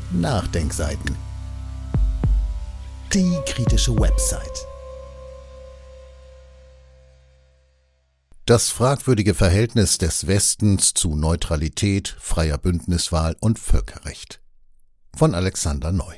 Nachdenkseiten. Die kritische Website. Das fragwürdige Verhältnis des Westens zu Neutralität, freier Bündniswahl und Völkerrecht. Von Alexander Neu.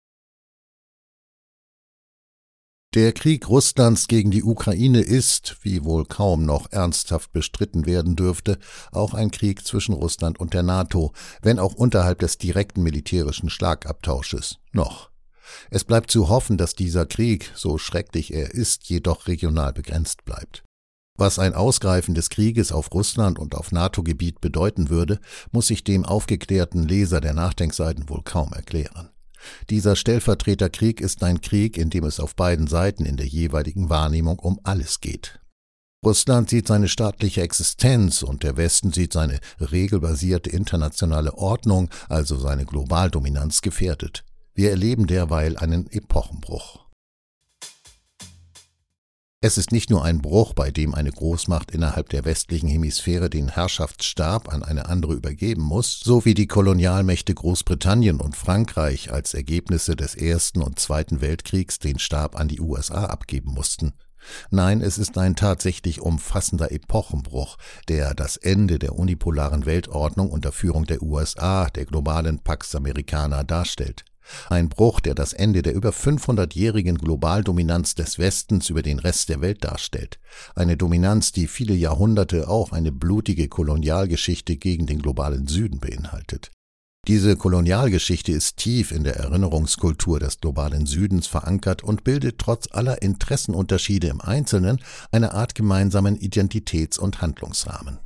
Der Krieg Russlands gegen die Ukraine ist, wie wohl kaum noch ernsthaft bestritten werden dürfte, auch ein Krieg zwischen Russland und der NATO, wenn auch unterhalb des direkten militärischen Schlagabtausches. Noch. Es bleibt zu hoffen, dass dieser Krieg, so schrecklich er ist, jedoch regional begrenzt bleibt. Was ein Ausgreifen des Krieges auf Russland und auf NATO-Gebiet bedeuten würde, muss sich dem aufgeklärten Leser der Nachdenkseiten wohl kaum erklären. Dieser Stellvertreterkrieg ist ein Krieg, in dem es auf beiden Seiten in der jeweiligen Wahrnehmung um alles geht. Russland sieht seine staatliche Existenz und der Westen sieht seine regelbasierte internationale Ordnung, also seine Globaldominanz, gefährdet. Wir erleben derweil einen Epochenbruch. Es ist nicht nur ein Bruch, bei dem eine Großmacht innerhalb der westlichen Hemisphäre den Herrschaftsstab an eine andere übergeben muss, so wie die Kolonialmächte Großbritannien und Frankreich als Ergebnisse des Ersten und Zweiten Weltkriegs den Stab an die USA abgeben mussten. Nein, es ist ein tatsächlich umfassender Epochenbruch, der das Ende der unipolaren Weltordnung unter Führung der USA, der globalen Pax Americana, darstellt. Ein Bruch, der das Ende der über 500-jährigen Globaldominanz des Westens über den Rest der Welt darstellt. Eine Dominanz, die viele Jahrhunderte auch eine blutige Kolonialgeschichte gegen den globalen Süden beinhaltet. Diese Kolonialgeschichte ist tief in der Erinnerungskultur des globalen Südens verankert und bildet trotz aller Interessenunterschiede im Einzelnen eine Art gemeinsamen Identitäts- und Handlungsrahmen.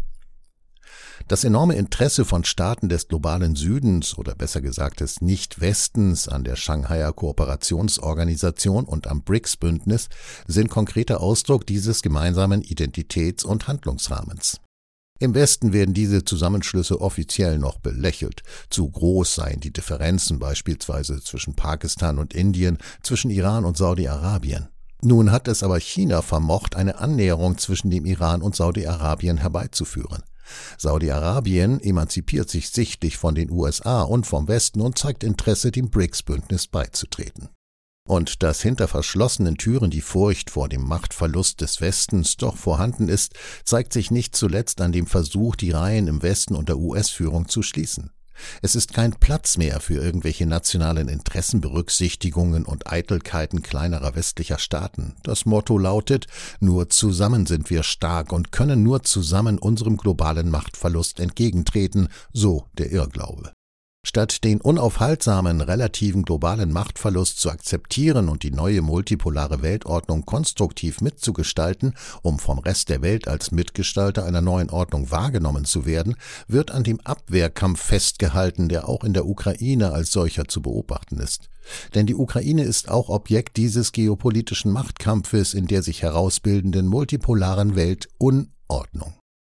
Das enorme Interesse von Staaten des globalen Südens oder besser gesagt des Nicht-Westens an der Shanghaier Kooperationsorganisation und am BRICS-Bündnis sind konkreter Ausdruck dieses gemeinsamen Identitäts- und Handlungsrahmens. Im Westen werden diese Zusammenschlüsse offiziell noch belächelt. Zu groß seien die Differenzen beispielsweise zwischen Pakistan und Indien, zwischen Iran und Saudi-Arabien. Nun hat es aber China vermocht, eine Annäherung zwischen dem Iran und Saudi-Arabien herbeizuführen. Saudi-Arabien emanzipiert sich sichtlich von den USA und vom Westen und zeigt Interesse, dem BRICS-Bündnis beizutreten. Und dass hinter verschlossenen Türen die Furcht vor dem Machtverlust des Westens doch vorhanden ist, zeigt sich nicht zuletzt an dem Versuch, die Reihen im Westen unter US-Führung zu schließen. Es ist kein Platz mehr für irgendwelche nationalen Interessenberücksichtigungen und Eitelkeiten kleinerer westlicher Staaten. Das Motto lautet: Nur zusammen sind wir stark und können nur zusammen unserem globalen Machtverlust entgegentreten, so der Irrglaube. Statt den unaufhaltsamen relativen globalen Machtverlust zu akzeptieren und die neue multipolare Weltordnung konstruktiv mitzugestalten, um vom Rest der Welt als Mitgestalter einer neuen Ordnung wahrgenommen zu werden, wird an dem Abwehrkampf festgehalten, der auch in der Ukraine als solcher zu beobachten ist. Denn die Ukraine ist auch Objekt dieses geopolitischen Machtkampfes in der sich herausbildenden multipolaren Weltunordnung.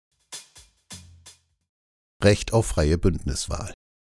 Recht auf freie Bündniswahl.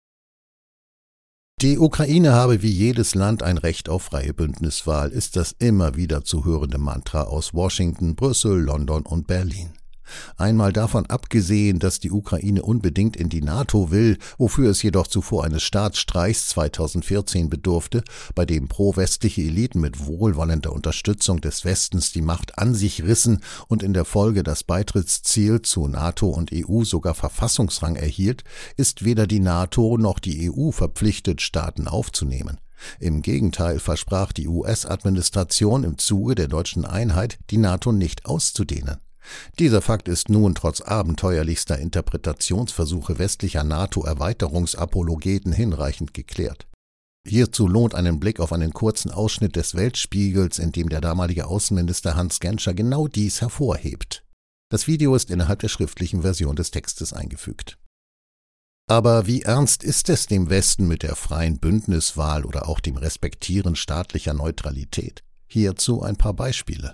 Die Ukraine habe wie jedes Land ein Recht auf freie Bündniswahl, ist das immer wieder zu hörende Mantra aus Washington, Brüssel, London und Berlin. Einmal davon abgesehen, dass die Ukraine unbedingt in die NATO will, wofür es jedoch zuvor eines Staatsstreichs 2014 bedurfte, bei dem pro-westliche Eliten mit wohlwollender Unterstützung des Westens die Macht an sich rissen und in der Folge das Beitrittsziel zu NATO und EU sogar Verfassungsrang erhielt, ist weder die NATO noch die EU verpflichtet, Staaten aufzunehmen. Im Gegenteil versprach die US-Administration im Zuge der deutschen Einheit, die NATO nicht auszudehnen. Dieser Fakt ist nun trotz abenteuerlichster Interpretationsversuche westlicher NATO-Erweiterungsapologeten hinreichend geklärt. Hierzu lohnt einen Blick auf einen kurzen Ausschnitt des Weltspiegels, in dem der damalige Außenminister Hans Genscher genau dies hervorhebt. Das Video ist innerhalb der schriftlichen Version des Textes eingefügt. Aber wie ernst ist es dem Westen mit der freien Bündniswahl oder auch dem Respektieren staatlicher Neutralität? Hierzu ein paar Beispiele.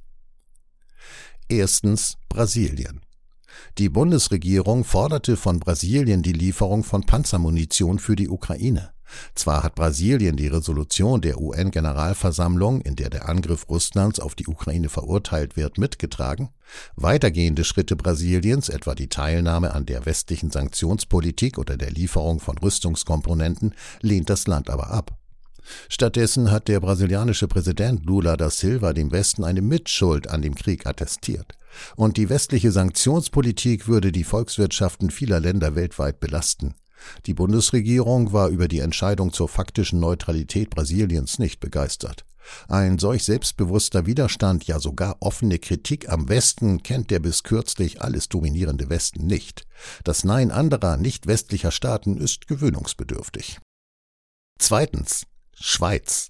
Erstens Brasilien. Die Bundesregierung forderte von Brasilien die Lieferung von Panzermunition für die Ukraine. Zwar hat Brasilien die Resolution der UN-Generalversammlung, in der der Angriff Russlands auf die Ukraine verurteilt wird, mitgetragen. Weitergehende Schritte Brasiliens, etwa die Teilnahme an der westlichen Sanktionspolitik oder der Lieferung von Rüstungskomponenten, lehnt das Land aber ab. Stattdessen hat der brasilianische Präsident Lula da Silva dem Westen eine Mitschuld an dem Krieg attestiert. Und die westliche Sanktionspolitik würde die Volkswirtschaften vieler Länder weltweit belasten. Die Bundesregierung war über die Entscheidung zur faktischen Neutralität Brasiliens nicht begeistert. Ein solch selbstbewusster Widerstand, ja sogar offene Kritik am Westen kennt der bis kürzlich alles dominierende Westen nicht. Das Nein anderer nicht-westlicher Staaten ist gewöhnungsbedürftig. Zweitens. Schweiz.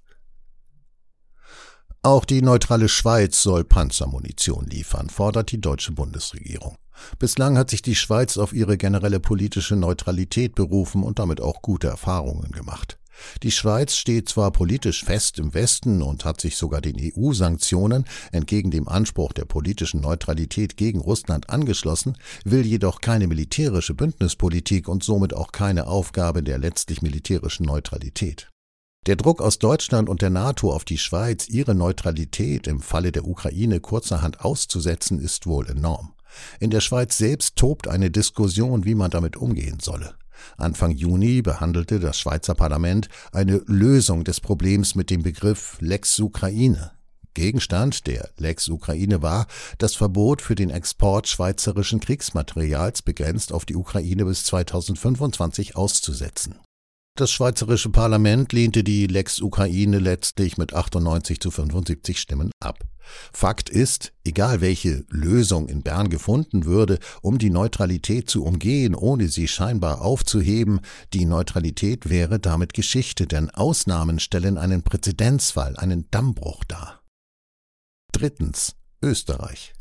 Auch die neutrale Schweiz soll Panzermunition liefern, fordert die deutsche Bundesregierung. Bislang hat sich die Schweiz auf ihre generelle politische Neutralität berufen und damit auch gute Erfahrungen gemacht. Die Schweiz steht zwar politisch fest im Westen und hat sich sogar den EU-Sanktionen entgegen dem Anspruch der politischen Neutralität gegen Russland angeschlossen, will jedoch keine militärische Bündnispolitik und somit auch keine Aufgabe der letztlich militärischen Neutralität. Der Druck aus Deutschland und der NATO auf die Schweiz, ihre Neutralität im Falle der Ukraine kurzerhand auszusetzen, ist wohl enorm. In der Schweiz selbst tobt eine Diskussion, wie man damit umgehen solle. Anfang Juni behandelte das Schweizer Parlament eine Lösung des Problems mit dem Begriff Lex Ukraine. Gegenstand der Lex Ukraine war das Verbot für den Export schweizerischen Kriegsmaterials begrenzt auf die Ukraine bis 2025 auszusetzen. Das schweizerische Parlament lehnte die Lex Ukraine letztlich mit 98:75 Stimmen ab. Fakt ist, egal welche Lösung in Bern gefunden würde, um die Neutralität zu umgehen, ohne sie scheinbar aufzuheben, die Neutralität wäre damit Geschichte, denn Ausnahmen stellen einen Präzedenzfall, einen Dammbruch dar. Drittens. Österreich.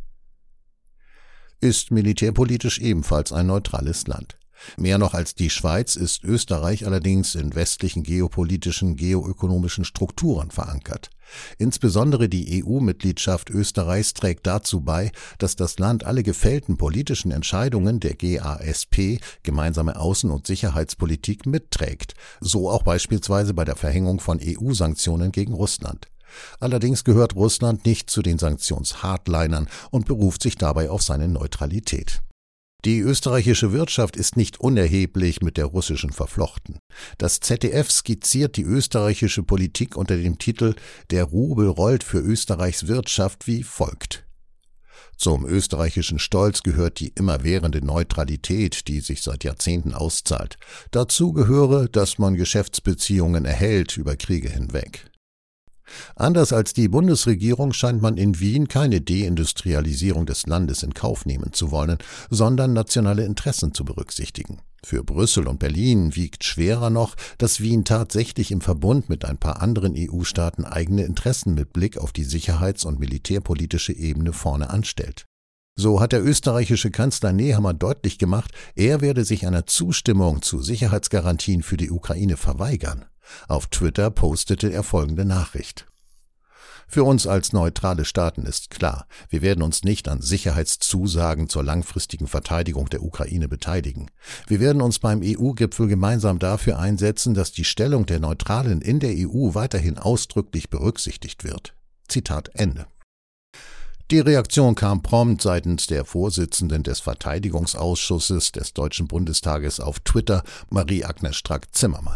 Ist militärpolitisch ebenfalls ein neutrales Land. Mehr noch als die Schweiz ist Österreich allerdings in westlichen geopolitischen, geoökonomischen Strukturen verankert. Insbesondere die EU-Mitgliedschaft Österreichs trägt dazu bei, dass das Land alle gefällten politischen Entscheidungen der GASP, gemeinsame Außen- und Sicherheitspolitik, mitträgt, so auch beispielsweise bei der Verhängung von EU-Sanktionen gegen Russland. Allerdings gehört Russland nicht zu den Sanktions-Hardlinern und beruft sich dabei auf seine Neutralität. Die österreichische Wirtschaft ist nicht unerheblich mit der russischen verflochten. Das ZDF skizziert die österreichische Politik unter dem Titel »Der Rubel rollt für Österreichs Wirtschaft« wie folgt. Zum österreichischen Stolz gehört die immerwährende Neutralität, die sich seit Jahrzehnten auszahlt. Dazu gehöre, dass man Geschäftsbeziehungen erhält über Kriege hinweg. Anders als die Bundesregierung scheint man in Wien keine Deindustrialisierung des Landes in Kauf nehmen zu wollen, sondern nationale Interessen zu berücksichtigen. Für Brüssel und Berlin wiegt schwerer noch, dass Wien tatsächlich im Verbund mit ein paar anderen EU-Staaten eigene Interessen mit Blick auf die sicherheits- und militärpolitische Ebene vorne anstellt. So hat der österreichische Kanzler Nehammer deutlich gemacht, er werde sich einer Zustimmung zu Sicherheitsgarantien für die Ukraine verweigern. Auf Twitter postete er folgende Nachricht. Für uns als neutrale Staaten ist klar, wir werden uns nicht an Sicherheitszusagen zur langfristigen Verteidigung der Ukraine beteiligen. Wir werden uns beim EU-Gipfel gemeinsam dafür einsetzen, dass die Stellung der Neutralen in der EU weiterhin ausdrücklich berücksichtigt wird. Zitat Ende. Die Reaktion kam prompt seitens der Vorsitzenden des Verteidigungsausschusses des Deutschen Bundestages auf Twitter, Marie-Agnes Strack-Zimmermann.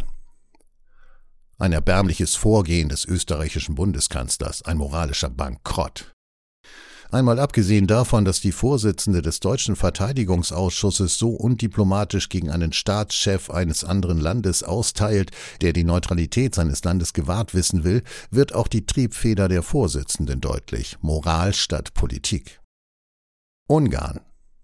Ein erbärmliches Vorgehen des österreichischen Bundeskanzlers, ein moralischer Bankrott. Einmal abgesehen davon, dass die Vorsitzende des Deutschen Verteidigungsausschusses so undiplomatisch gegen einen Staatschef eines anderen Landes austeilt, der die Neutralität seines Landes gewahrt wissen will, wird auch die Triebfeder der Vorsitzenden deutlich: Moral statt Politik. Ungarn.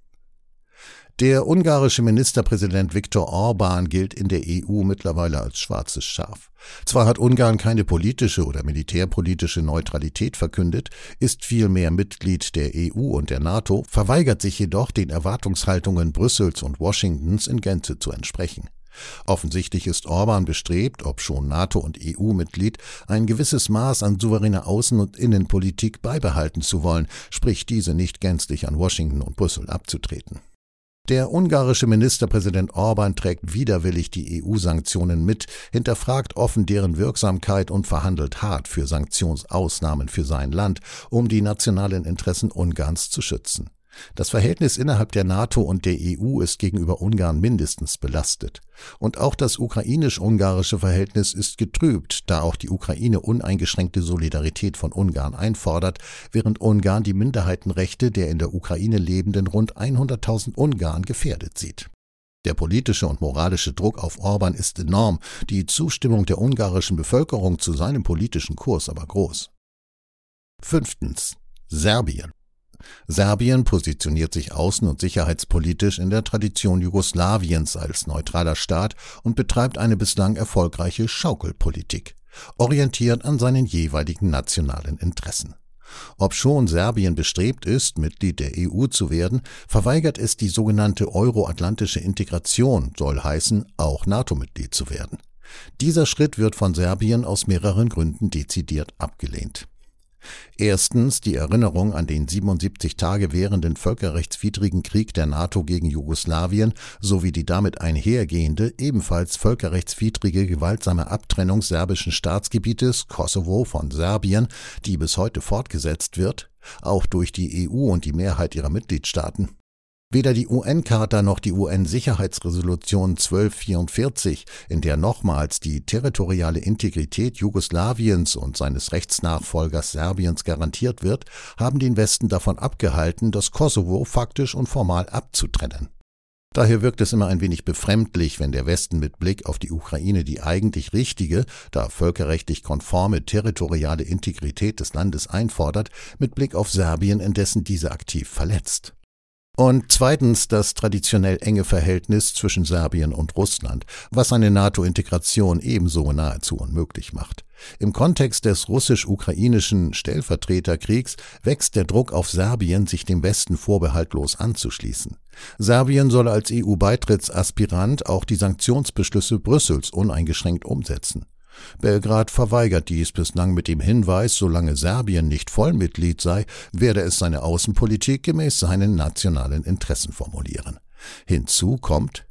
Der ungarische Ministerpräsident Viktor Orbán gilt in der EU mittlerweile als schwarzes Schaf. Zwar hat Ungarn keine politische oder militärpolitische Neutralität verkündet, ist vielmehr Mitglied der EU und der NATO, verweigert sich jedoch den Erwartungshaltungen Brüssels und Washingtons in Gänze zu entsprechen. Offensichtlich ist Orbán bestrebt, obschon NATO- und EU-Mitglied, ein gewisses Maß an souveräner Außen- und Innenpolitik beibehalten zu wollen, sprich diese nicht gänzlich an Washington und Brüssel abzutreten. Der ungarische Ministerpräsident Orbán trägt widerwillig die EU-Sanktionen mit, hinterfragt offen deren Wirksamkeit und verhandelt hart für Sanktionsausnahmen für sein Land, um die nationalen Interessen Ungarns zu schützen. Das Verhältnis innerhalb der NATO und der EU ist gegenüber Ungarn mindestens belastet. Und auch das ukrainisch-ungarische Verhältnis ist getrübt, da auch die Ukraine uneingeschränkte Solidarität von Ungarn einfordert, während Ungarn die Minderheitenrechte der in der Ukraine lebenden rund 100.000 Ungarn gefährdet sieht. Der politische und moralische Druck auf Orbán ist enorm, die Zustimmung der ungarischen Bevölkerung zu seinem politischen Kurs aber groß. 5. Serbien. Serbien positioniert sich außen- und sicherheitspolitisch in der Tradition Jugoslawiens als neutraler Staat und betreibt eine bislang erfolgreiche Schaukelpolitik, orientiert an seinen jeweiligen nationalen Interessen. Obschon Serbien bestrebt ist, Mitglied der EU zu werden, verweigert es die sogenannte euroatlantische Integration, soll heißen, auch NATO-Mitglied zu werden. Dieser Schritt wird von Serbien aus mehreren Gründen dezidiert abgelehnt. Erstens die Erinnerung an den 77 Tage währenden völkerrechtswidrigen Krieg der NATO gegen Jugoslawien sowie die damit einhergehende, ebenfalls völkerrechtswidrige gewaltsame Abtrennung serbischen Staatsgebietes Kosovo von Serbien, die bis heute fortgesetzt wird, auch durch die EU und die Mehrheit ihrer Mitgliedstaaten. Weder die UN-Charta noch die UN-Sicherheitsresolution 1244, in der nochmals die territoriale Integrität Jugoslawiens und seines Rechtsnachfolgers Serbiens garantiert wird, haben den Westen davon abgehalten, das Kosovo faktisch und formal abzutrennen. Daher wirkt es immer ein wenig befremdlich, wenn der Westen mit Blick auf die Ukraine die eigentlich richtige, da völkerrechtlich konforme territoriale Integrität des Landes einfordert, mit Blick auf Serbien indessen diese aktiv verletzt. Und zweitens das traditionell enge Verhältnis zwischen Serbien und Russland, was eine NATO-Integration ebenso nahezu unmöglich macht. Im Kontext des russisch-ukrainischen Stellvertreterkriegs wächst der Druck auf Serbien, sich dem Westen vorbehaltlos anzuschließen. Serbien soll als EU-Beitrittsaspirant auch die Sanktionsbeschlüsse Brüssels uneingeschränkt umsetzen. Belgrad verweigert dies bislang mit dem Hinweis, solange Serbien nicht Vollmitglied sei, werde es seine Außenpolitik gemäß seinen nationalen Interessen formulieren. Hinzu kommt: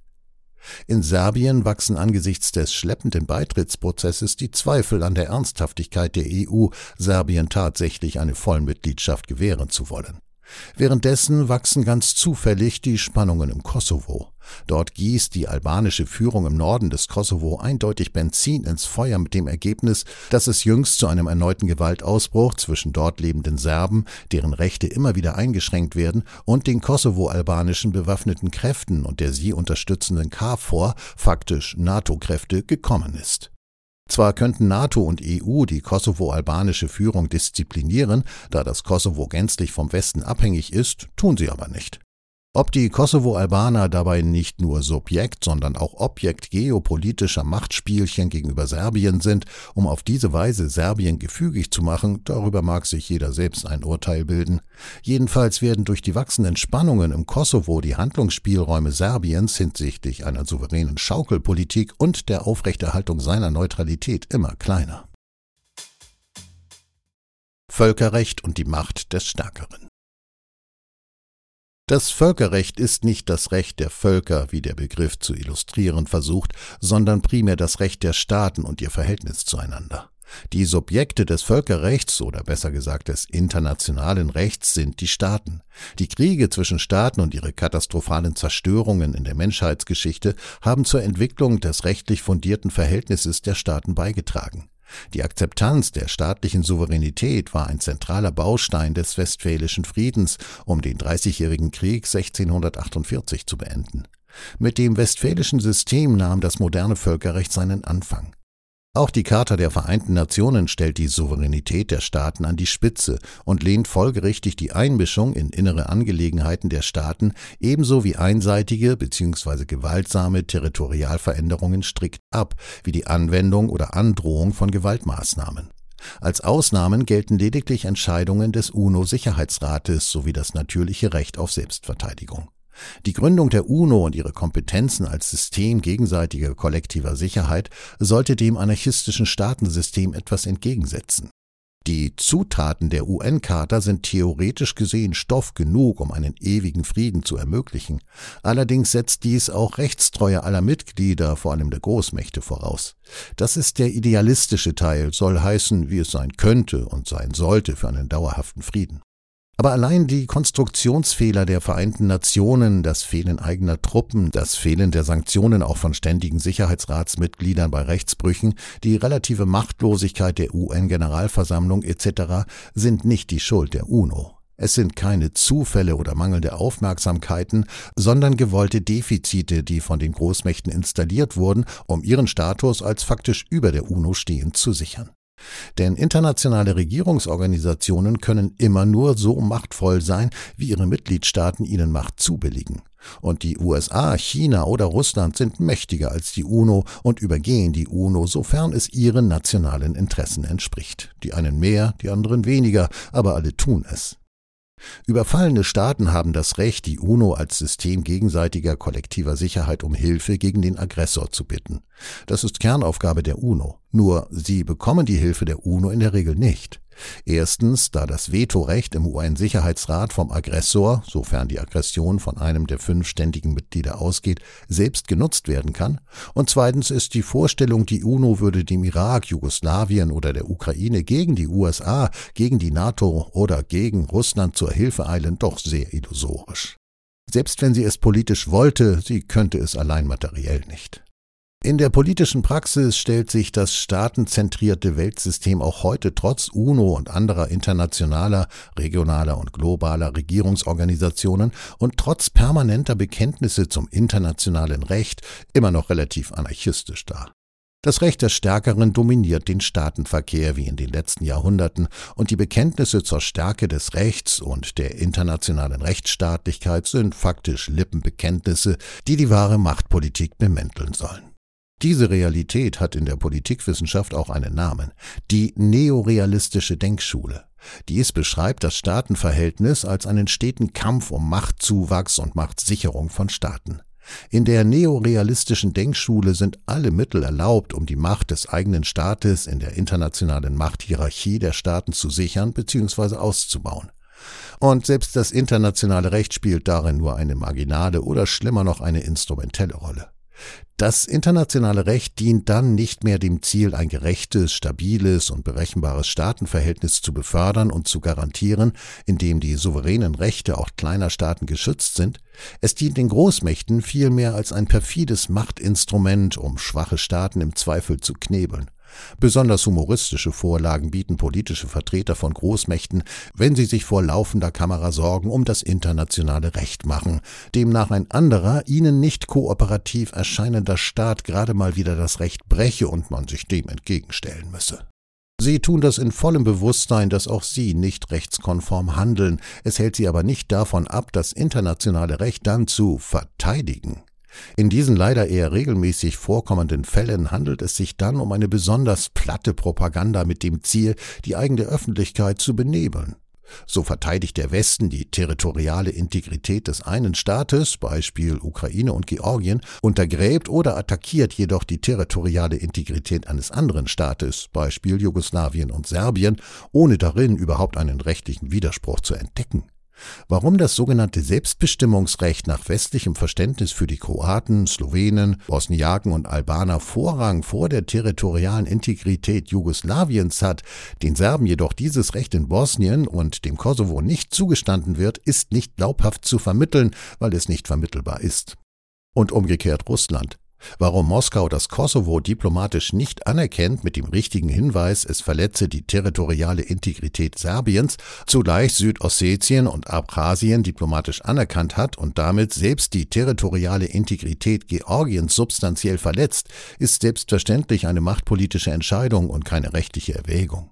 In Serbien wachsen angesichts des schleppenden Beitrittsprozesses die Zweifel an der Ernsthaftigkeit der EU, Serbien tatsächlich eine Vollmitgliedschaft gewähren zu wollen. Währenddessen wachsen ganz zufällig die Spannungen im Kosovo. Dort gießt die albanische Führung im Norden des Kosovo eindeutig Benzin ins Feuer mit dem Ergebnis, dass es jüngst zu einem erneuten Gewaltausbruch zwischen dort lebenden Serben, deren Rechte immer wieder eingeschränkt werden, und den kosovo-albanischen bewaffneten Kräften und der sie unterstützenden KFOR, faktisch NATO-Kräfte, gekommen ist. Zwar könnten NATO und EU die kosovo-albanische Führung disziplinieren, da das Kosovo gänzlich vom Westen abhängig ist, tun sie aber nicht. Ob die Kosovo-Albaner dabei nicht nur Subjekt, sondern auch Objekt geopolitischer Machtspielchen gegenüber Serbien sind, um auf diese Weise Serbien gefügig zu machen, darüber mag sich jeder selbst ein Urteil bilden. Jedenfalls werden durch die wachsenden Spannungen im Kosovo die Handlungsspielräume Serbiens hinsichtlich einer souveränen Schaukelpolitik und der Aufrechterhaltung seiner Neutralität immer kleiner. Völkerrecht und die Macht des Stärkeren. Das Völkerrecht ist nicht das Recht der Völker, wie der Begriff zu illustrieren versucht, sondern primär das Recht der Staaten und ihr Verhältnis zueinander. Die Subjekte des Völkerrechts oder besser gesagt des internationalen Rechts sind die Staaten. Die Kriege zwischen Staaten und ihre katastrophalen Zerstörungen in der Menschheitsgeschichte haben zur Entwicklung des rechtlich fundierten Verhältnisses der Staaten beigetragen. Die Akzeptanz der staatlichen Souveränität war ein zentraler Baustein des Westfälischen Friedens, um den Dreißigjährigen Krieg 1648 zu beenden. Mit dem Westfälischen System nahm das moderne Völkerrecht seinen Anfang. Auch die Charta der Vereinten Nationen stellt die Souveränität der Staaten an die Spitze und lehnt folgerichtig die Einmischung in innere Angelegenheiten der Staaten ebenso wie einseitige bzw. gewaltsame Territorialveränderungen strikt ab, wie die Anwendung oder Androhung von Gewaltmaßnahmen. Als Ausnahmen gelten lediglich Entscheidungen des UNO-Sicherheitsrates sowie das natürliche Recht auf Selbstverteidigung. Die Gründung der UNO und ihre Kompetenzen als System gegenseitiger kollektiver Sicherheit sollte dem anarchistischen Staatensystem etwas entgegensetzen. Die Zutaten der UN-Charta sind theoretisch gesehen Stoff genug, um einen ewigen Frieden zu ermöglichen. Allerdings setzt dies auch Rechtstreue aller Mitglieder, vor allem der Großmächte, voraus. Das ist der idealistische Teil, soll heißen, wie es sein könnte und sein sollte für einen dauerhaften Frieden. Aber allein die Konstruktionsfehler der Vereinten Nationen, das Fehlen eigener Truppen, das Fehlen der Sanktionen auch von ständigen Sicherheitsratsmitgliedern bei Rechtsbrüchen, die relative Machtlosigkeit der UN-Generalversammlung etc. sind nicht die Schuld der UNO. Es sind keine Zufälle oder mangelnde Aufmerksamkeiten, sondern gewollte Defizite, die von den Großmächten installiert wurden, um ihren Status als faktisch über der UNO stehend zu sichern. Denn internationale Regierungsorganisationen können immer nur so machtvoll sein, wie ihre Mitgliedstaaten ihnen Macht zubilligen. Und die USA, China oder Russland sind mächtiger als die UNO und übergehen die UNO, sofern es ihren nationalen Interessen entspricht. Die einen mehr, die anderen weniger, aber alle tun es. Überfallene Staaten haben das Recht, die UNO als System gegenseitiger kollektiver Sicherheit um Hilfe gegen den Aggressor zu bitten. Das ist Kernaufgabe der UNO. Nur sie bekommen die Hilfe der UNO in der Regel nicht. Erstens, da das Vetorecht im UN-Sicherheitsrat vom Aggressor, sofern die Aggression von einem der 5 ständigen Mitglieder ausgeht, selbst genutzt werden kann. Und zweitens ist die Vorstellung, die UNO würde dem Irak, Jugoslawien oder der Ukraine gegen die USA, gegen die NATO oder gegen Russland zur Hilfe eilen, doch sehr illusorisch. Selbst wenn sie es politisch wollte, sie könnte es allein materiell nicht. In der politischen Praxis stellt sich das staatenzentrierte Weltsystem auch heute trotz UNO und anderer internationaler, regionaler und globaler Regierungsorganisationen und trotz permanenter Bekenntnisse zum internationalen Recht immer noch relativ anarchistisch dar. Das Recht des Stärkeren dominiert den Staatenverkehr wie in den letzten Jahrhunderten und die Bekenntnisse zur Stärke des Rechts und der internationalen Rechtsstaatlichkeit sind faktisch Lippenbekenntnisse, die die wahre Machtpolitik bemänteln sollen. Diese Realität hat in der Politikwissenschaft auch einen Namen, die neorealistische Denkschule. Dies beschreibt das Staatenverhältnis als einen steten Kampf um Machtzuwachs und Machtsicherung von Staaten. In der neorealistischen Denkschule sind alle Mittel erlaubt, um die Macht des eigenen Staates in der internationalen Machthierarchie der Staaten zu sichern bzw. auszubauen. Und selbst das internationale Recht spielt darin nur eine marginale oder schlimmer noch eine instrumentelle Rolle. Das internationale Recht dient dann nicht mehr dem Ziel, ein gerechtes, stabiles und berechenbares Staatenverhältnis zu befördern und zu garantieren, indem die souveränen Rechte auch kleiner Staaten geschützt sind. Es dient den Großmächten vielmehr als ein perfides Machtinstrument, um schwache Staaten im Zweifel zu knebeln. Besonders humoristische Vorlagen bieten politische Vertreter von Großmächten, wenn sie sich vor laufender Kamera Sorgen um das internationale Recht machen, demnach ein anderer, ihnen nicht kooperativ erscheinender Staat gerade mal wieder das Recht breche und man sich dem entgegenstellen müsse. Sie tun das in vollem Bewusstsein, dass auch sie nicht rechtskonform handeln, es hält sie aber nicht davon ab, das internationale Recht dann zu verteidigen. In diesen leider eher regelmäßig vorkommenden Fällen handelt es sich dann um eine besonders platte Propaganda mit dem Ziel, die eigene Öffentlichkeit zu benebeln. So verteidigt der Westen die territoriale Integrität des einen Staates, Beispiel Ukraine und Georgien, untergräbt oder attackiert jedoch die territoriale Integrität eines anderen Staates, Beispiel Jugoslawien und Serbien, ohne darin überhaupt einen rechtlichen Widerspruch zu entdecken. Warum das sogenannte Selbstbestimmungsrecht nach westlichem Verständnis für die Kroaten, Slowenen, Bosniaken und Albaner Vorrang vor der territorialen Integrität Jugoslawiens hat, den Serben jedoch dieses Recht in Bosnien und dem Kosovo nicht zugestanden wird, ist nicht glaubhaft zu vermitteln, weil es nicht vermittelbar ist. Und umgekehrt Russland. Warum Moskau das Kosovo diplomatisch nicht anerkennt mit dem richtigen Hinweis, es verletze die territoriale Integrität Serbiens, zugleich Südossetien und Abchasien diplomatisch anerkannt hat und damit selbst die territoriale Integrität Georgiens substanziell verletzt, ist selbstverständlich eine machtpolitische Entscheidung und keine rechtliche Erwägung.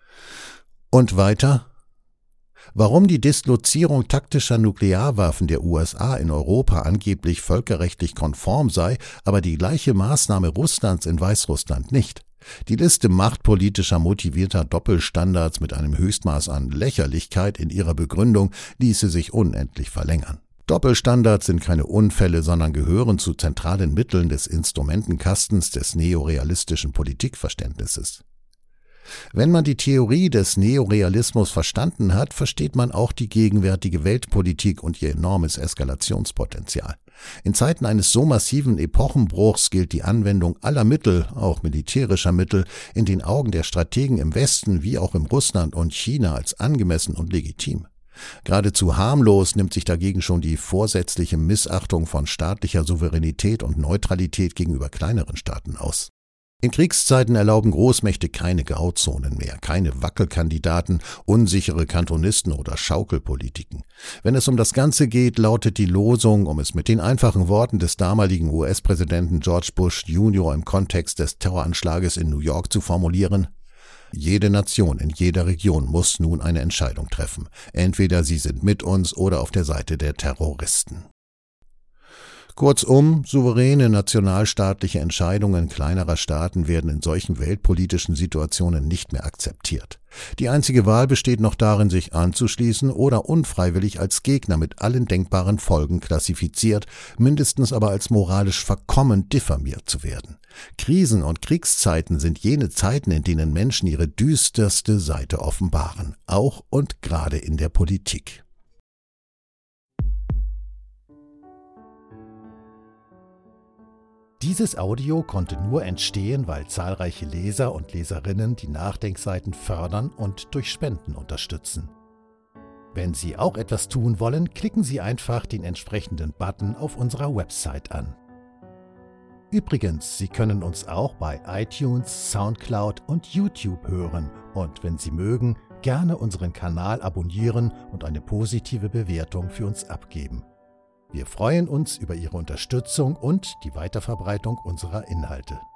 Und weiter? Warum die Dislozierung taktischer Nuklearwaffen der USA in Europa angeblich völkerrechtlich konform sei, aber die gleiche Maßnahme Russlands in Weißrussland nicht. Die Liste machtpolitischer motivierter Doppelstandards mit einem Höchstmaß an Lächerlichkeit in ihrer Begründung ließe sich unendlich verlängern. Doppelstandards sind keine Unfälle, sondern gehören zu zentralen Mitteln des Instrumentenkastens des neorealistischen Politikverständnisses. Wenn man die Theorie des Neorealismus verstanden hat, versteht man auch die gegenwärtige Weltpolitik und ihr enormes Eskalationspotenzial. In Zeiten eines so massiven Epochenbruchs gilt die Anwendung aller Mittel, auch militärischer Mittel, in den Augen der Strategen im Westen wie auch im Russland und China als angemessen und legitim. Geradezu harmlos nimmt sich dagegen schon die vorsätzliche Missachtung von staatlicher Souveränität und Neutralität gegenüber kleineren Staaten aus. In Kriegszeiten erlauben Großmächte keine Grauzonen mehr, keine Wackelkandidaten, unsichere Kantonisten oder Schaukelpolitiken. Wenn es um das Ganze geht, lautet die Losung, um es mit den einfachen Worten des damaligen US-Präsidenten George Bush Jr. im Kontext des Terroranschlages in New York zu formulieren: Jede Nation in jeder Region muss nun eine Entscheidung treffen. Entweder sie sind mit uns oder auf der Seite der Terroristen. Kurzum, souveräne nationalstaatliche Entscheidungen kleinerer Staaten werden in solchen weltpolitischen Situationen nicht mehr akzeptiert. Die einzige Wahl besteht noch darin, sich anzuschließen oder unfreiwillig als Gegner mit allen denkbaren Folgen klassifiziert, mindestens aber als moralisch verkommen diffamiert zu werden. Krisen und Kriegszeiten sind jene Zeiten, in denen Menschen ihre düsterste Seite offenbaren, auch und gerade in der Politik. Dieses Audio konnte nur entstehen, weil zahlreiche Leser und Leserinnen die Nachdenkseiten fördern und durch Spenden unterstützen. Wenn Sie auch etwas tun wollen, klicken Sie einfach den entsprechenden Button auf unserer Website an. Übrigens, Sie können uns auch bei iTunes, Soundcloud und YouTube hören und, wenn Sie mögen, gerne unseren Kanal abonnieren und eine positive Bewertung für uns abgeben. Wir freuen uns über Ihre Unterstützung und die Weiterverbreitung unserer Inhalte.